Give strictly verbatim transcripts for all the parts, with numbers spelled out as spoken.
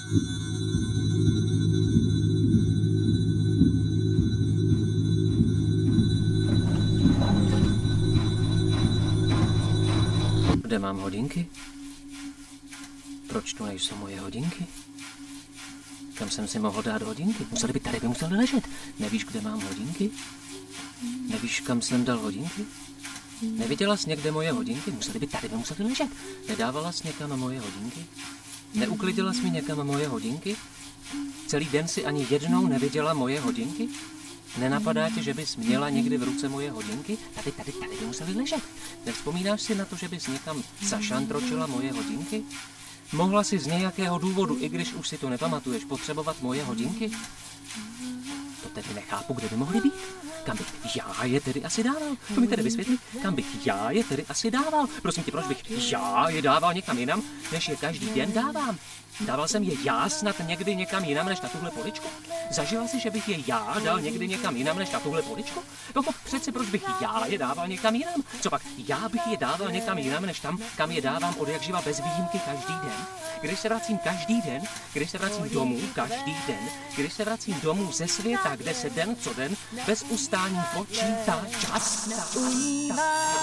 Kde mám hodinky? Proč tu nejsou moje hodinky? Kam jsem si mohl dát hodinky? Museli by tady by museli ležet. Nevíš, kde mám hodinky? Nevíš, kam jsem dal hodinky? Neviděla jsi někde moje hodinky? Museli by tady by museli ležet. Nedávala jsi někam moje hodinky? Neuklidila jsi mi někam moje hodinky? Celý den si ani jednou neviděla moje hodinky? Nenapadá tě, že bys měla někdy v ruce moje hodinky? Tady, tady, tady by museli ležet. Nevzpomínáš si na to, že bys někam zašantročila moje hodinky? Mohla si z nějakého důvodu, i když už si to nepamatuješ, potřebovat moje hodinky? To tedy nechápu, kde by mohly být. Kam bych já je tedy asi dával? To mi tedy vysvětlí. Kam bych já je tedy asi dával? Prosím tě, proč bych já je dával někam jinam, než je každý den dávám? Dával jsem je já snad někdy někam jinam, než na tuhle poličku? Zažila si, že bych je já dal někdy někam jinam, než na tuhle poličku? No přeci proč bych já je dával někam jinam? Co pak, já bych je dával někam jinam, než tam, kam je dávám od jak živa bez výjimky každý den? Když se vracím každý den, když se vracím domů každý den, když se vracím domů ze světa, kde se den co den bez ustání počítá čas. Na umývadle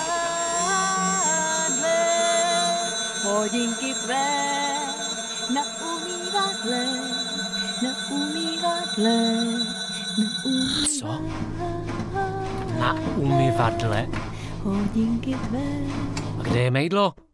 hodinky tvé, na umývadle, na umývadle, na umývadle. Co? Na umyvadle? Hodinky tvé. A kde je mejdlo?